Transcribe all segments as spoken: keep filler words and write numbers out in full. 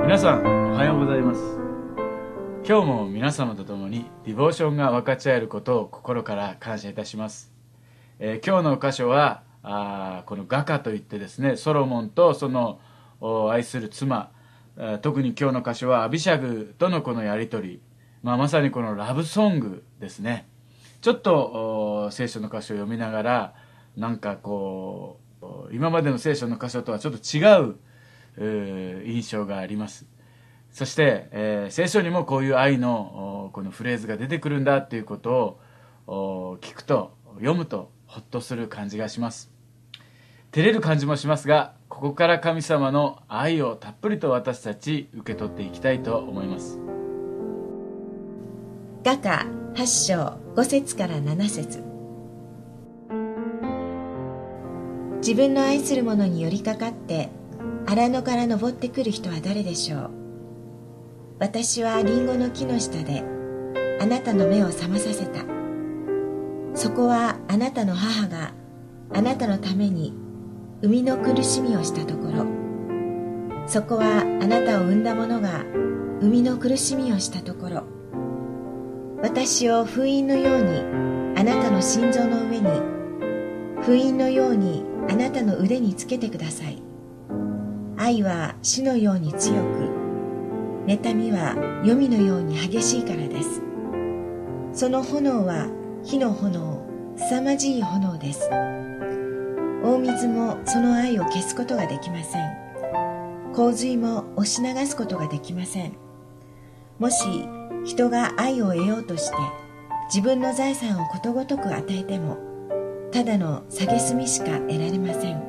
皆さんおはようございます。今日も皆様と共にディボーションが分かち合えることを心から感謝いたします。えー、今日の箇所はあこの画家といってですね、ソロモンとその愛する妻、特に今日の箇所はアビシャグとのこのやり取り、まあ、まさにこのラブソングですね。ちょっと聖書の箇所を読みながら、なんかこう今までの聖書の箇所とはちょっと違う印象があります。そして、えー、聖書にもこういう愛のこのフレーズが出てくるんだということを聞くと、読むとほっとする感じがします。照れる感じもしますが、ここから神様の愛をたっぷりと私たち受け取っていきたいと思います。 画家はち章ご節からなな節。自分の愛する者に寄りかかって荒野から登ってくる人は誰でしょう。私はリンゴの木の下であなたの目を覚まさせた。そこはあなたの母があなたのために生みの苦しみをしたところ。そこはあなたを産んだ者が生みの苦しみをしたところ。私を封印のようにあなたの心臓の上に、封印のようにあなたの腕につけてください。愛は死のように強く、妬みは黄泉のように激しいからです。その炎は火の炎、凄まじい炎です。大水もその愛を消すことができません。洪水も押し流すことができません。もし人が愛を得ようとして自分の財産をことごとく与えても、ただの蔑みしか得られません。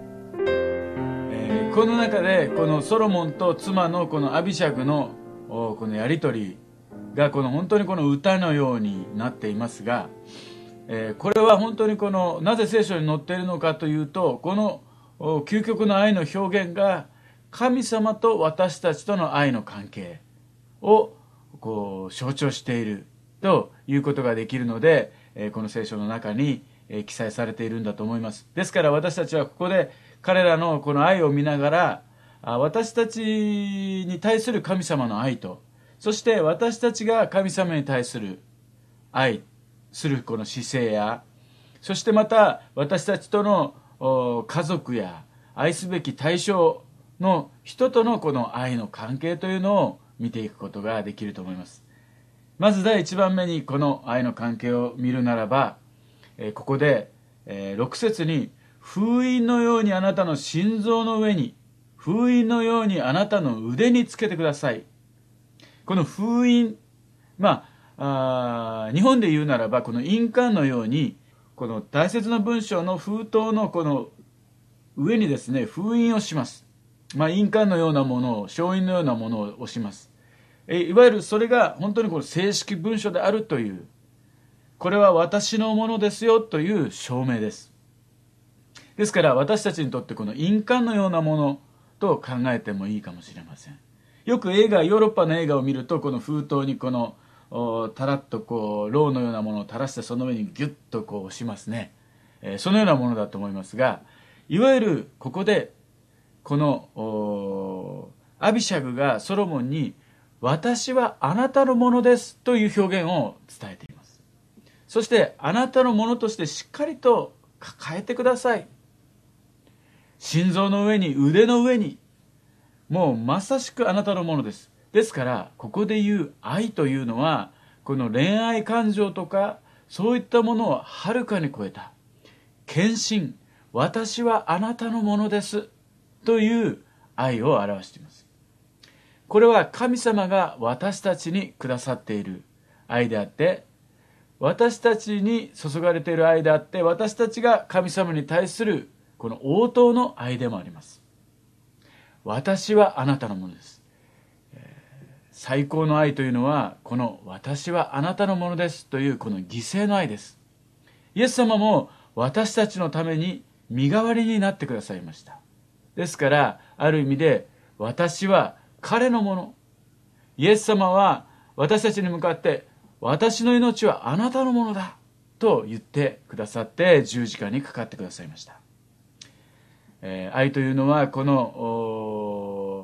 えー、この中でこのソロモンと妻のこのアビシャグのこのやり取りがこの本当にこの歌のようになっていますが、えー、これは本当にこのなぜ聖書に載っているのかというと、この究極の愛の表現が神様と私たちとの愛の関係をこう象徴しているということができるので、えー、この聖書の中に、えー、記載されているんだと思います。ですから私たちはここで彼らのこの愛を見ながら、私たちに対する神様の愛と、そして私たちが神様に対する愛するこの姿勢や、そしてまた私たちとの家族や愛すべき対象の人とのこの愛の関係というのを見ていくことができると思います。まず第一番目にこの愛の関係を見るならば、ここでろく節に、封印のようにあなたの心臓の上に、封印のようにあなたの腕につけてください。この封印、まあ、あ日本で言うならばこの印鑑のように、この大切な文章の封筒のこの上にですね、封印をします。まあ、印鑑のようなものを、証印のようなものを押します。えいわゆるそれが本当にこの正式文書であるという、これは私のものですよという証明です。ですから私たちにとってこの印鑑のようなものと考えてもいいかもしれません。よく映画、ヨーロッパの映画を見ると、この封筒にこのたらっとこうろうのようなものを垂らして、その上にギュッとこう押しますね。えー、そのようなものだと思いますが、いわゆるここでこのアビシャグがソロモンに、私はあなたのものですという表現を伝えています。そしてあなたのものとしてしっかりと抱えてください。心臓の上に、腕の上に、もうまさしくあなたのものです。ですからここで言う愛というのは、この恋愛感情とかそういったものをはるかに超えた献身、私はあなたのものですという愛を表しています。これは神様が私たちにくださっている愛であって、私たちに注がれている愛であって、私たちが神様に対するこの応答の愛でもあります。私はあなたのものです。最高の愛というのは、この私はあなたのものですというこの犠牲の愛です。イエス様も私たちのために身代わりになってくださいました。ですからある意味で私は彼のもの。イエス様は私たちに向かって、私の命はあなたのものだと言ってくださって十字架にかかってくださいました。えー、愛というのはこの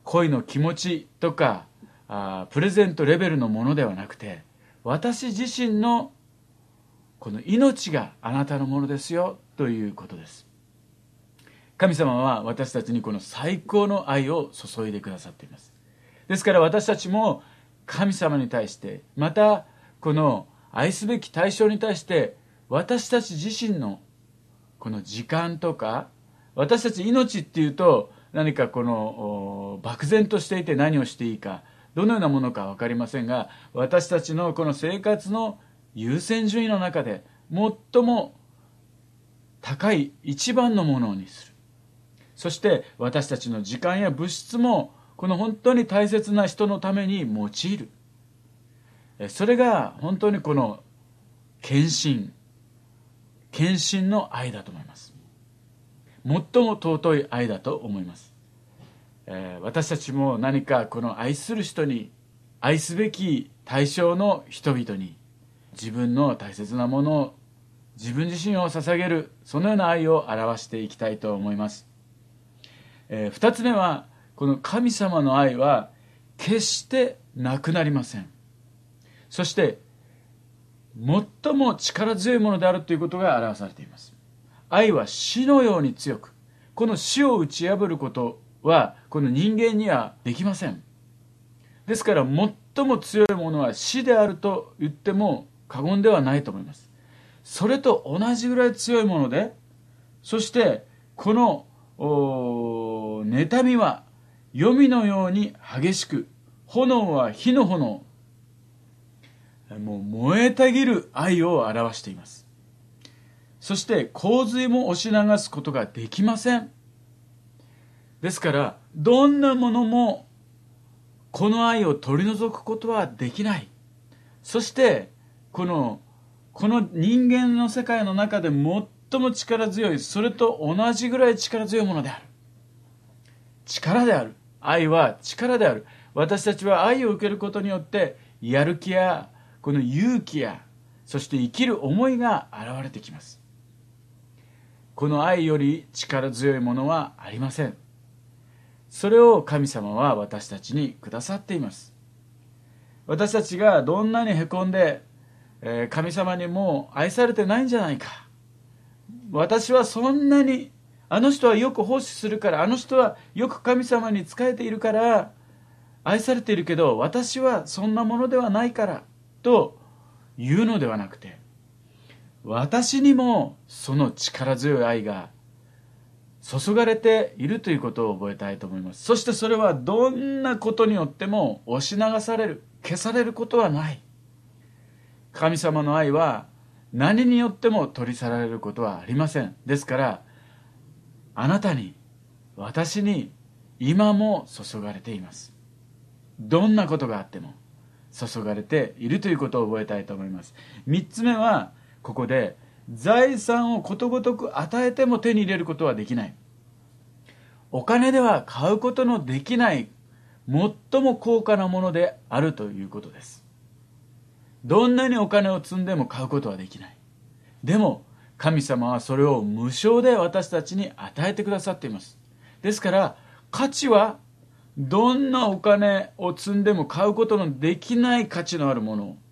恋の気持ちとかあプレゼントレベルのものではなくて、私自身のこの命があなたのものですよということです。神様は私たちにこの最高の愛を注いでくださっています。ですから私たちも神様に対して、またこの愛すべき対象に対して、私たち自身のこの時間とか、私たち命っていうと何かこの漠然としていて何をしていいか、どのようなものか分かりませんが、私たちのこの生活の優先順位の中で最も高い一番のものにする。そして私たちの時間や物質もこの本当に大切な人のために用いる。それが本当にこの献身献身の愛だと思います。最も尊い愛だと思います。えー、私たちも何かこの愛する人に、愛すべき対象の人々に自分の大切なものを、自分自身を捧げる、そのような愛を表していきたいと思います。えー、二つ目は、この神様の愛は決してなくなりません。そして最も力強いものであるということが表されています。愛は死のように強く、この死を打ち破ることはこの人間にはできません。ですから最も強いものは死であると言っても過言ではないと思います。それと同じぐらい強いもので、そしてこの妬みは黄泉のように激しく、炎は火の炎、もう燃えたぎる愛を表しています。そして洪水も押し流すことができません。ですからどんなものもこの愛を取り除くことはできない。そしてこのこの人間の世界の中で最も力強い、それと同じぐらい力強いものである。力である。愛は力である。私たちは愛を受けることによってやる気やこの勇気や、そして生きる思いが現れてきます。この愛より力強いものはありません。それを神様は私たちにくださっています。私たちがどんなにへこんで、えー、神様にもう愛されてないんじゃないか、私はそんなに、あの人はよく奉仕するから、あの人はよく神様に仕えているから愛されているけど、私はそんなものではないからというのではなくて、私にもその力強い愛が注がれているということを覚えたいと思います。そしてそれはどんなことによっても押し流される、消されることはない。神様の愛は何によっても取り去られることはありません。ですからあなたに、私に今も注がれています。どんなことがあっても注がれているということを覚えたいと思います。三つ目はここで、財産をことごとく与えても手に入れることはできない。お金では買うことのできない最も高価なものであるということです。どんなにお金を積んでも買うことはできない。でも神様はそれを無償で私たちに与えてくださっています。ですから価値はどんなお金を積んでも買うことのできない価値のあるものを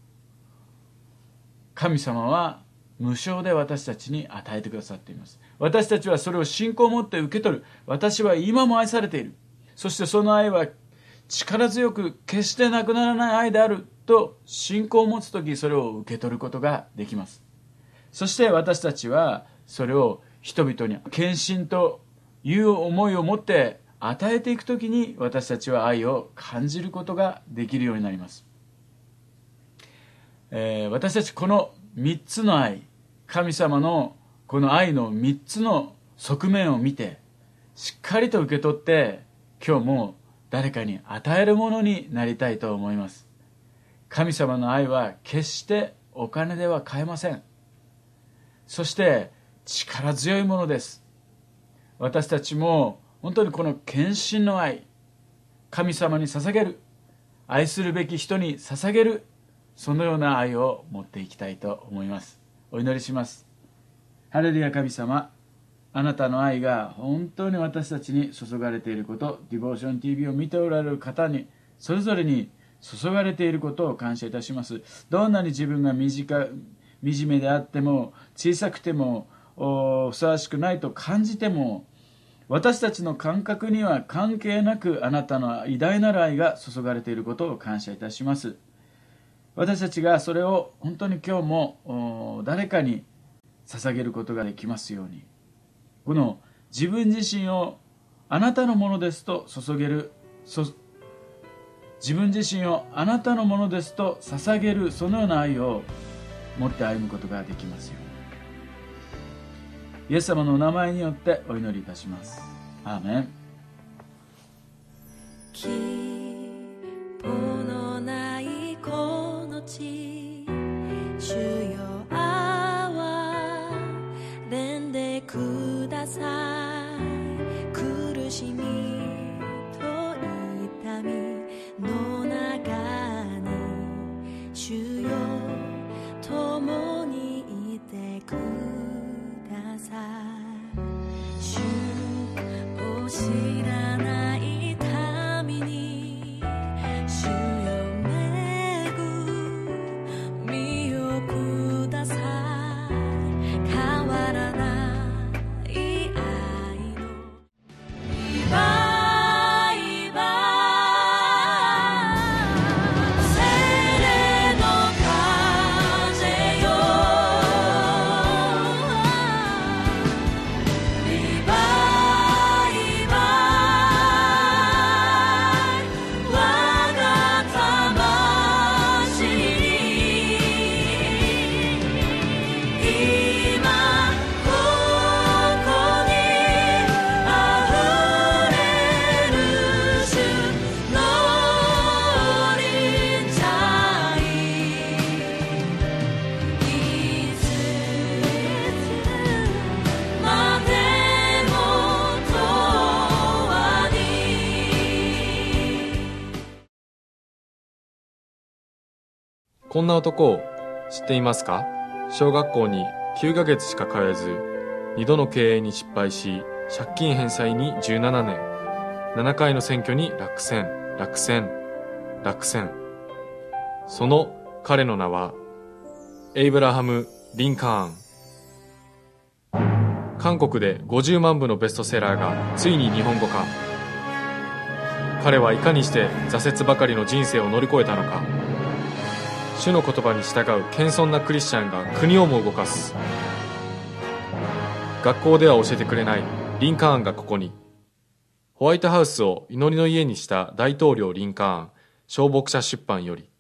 神様は無償で私たちに与えてくださっています。私たちはそれを信仰を持って受け取る。私は今も愛されている。そしてその愛は力強く決してなくならない愛であると信仰を持つとき、それを受け取ることができます。そして私たちはそれを人々に献身という思いを持って与えていくときに、私たちは愛を感じることができるようになります。えー、私たちこの三つの愛、神様のこの愛の三つの側面を見てしっかりと受け取って、今日も誰かに与えるものになりたいと思います。神様の愛は決してお金では買えません。そして力強いものです。私たちも本当にこの献身の愛、神様に捧げる、愛するべき人に捧げる、そのような愛を持っていきたいと思います。お祈りします。ハレルヤ。神様、 あなたの愛が本当に私たちに注がれていること、ディボーション ティーブイ を見ておられる方にそれぞれに注がれていることを感謝いたします。どんなに自分が短惨めであっても、小さくてもふさわしくないと感じても、私たちの感覚には関係なく、あなたの偉大なる愛が注がれていることを感謝いたします。私たちがそれを本当に今日も誰かに捧げることができますように、この自分自身をあなたのものですと注げる、自分自身をあなたのものですと捧げる、そのような愛を持って歩むことができますように、イエス様のお名前によってお祈りいたします。アーメン。 希望のないこの地、主よ憐れんでください。苦しみと痛みの中に、主よ共にいてください。主を知らない民に、主よ恵みをください。変わらない愛のリバイバル、精霊の風よ、リバイバル、我が魂に今ここにあふれる主の臨在、いつまでも永遠に。 こんな男を知っていますか？小学校にきゅうかげつしか通えず、にどの経営に失敗し、借金返済にじゅうななねん、ななかいの選挙に落選、落選、落選。その彼の名は、エイブラハム・リンカーン。韓国でごじゅうまんぶのベストセラーがついに日本語化。彼はいかにして挫折ばかりの人生を乗り越えたのか。主の言葉に従う謙遜なクリスチャンが国をも動かす。学校では教えてくれないリンカーンがここに。ホワイトハウスを祈りの家にした大統領リンカーン、小牧者出版より。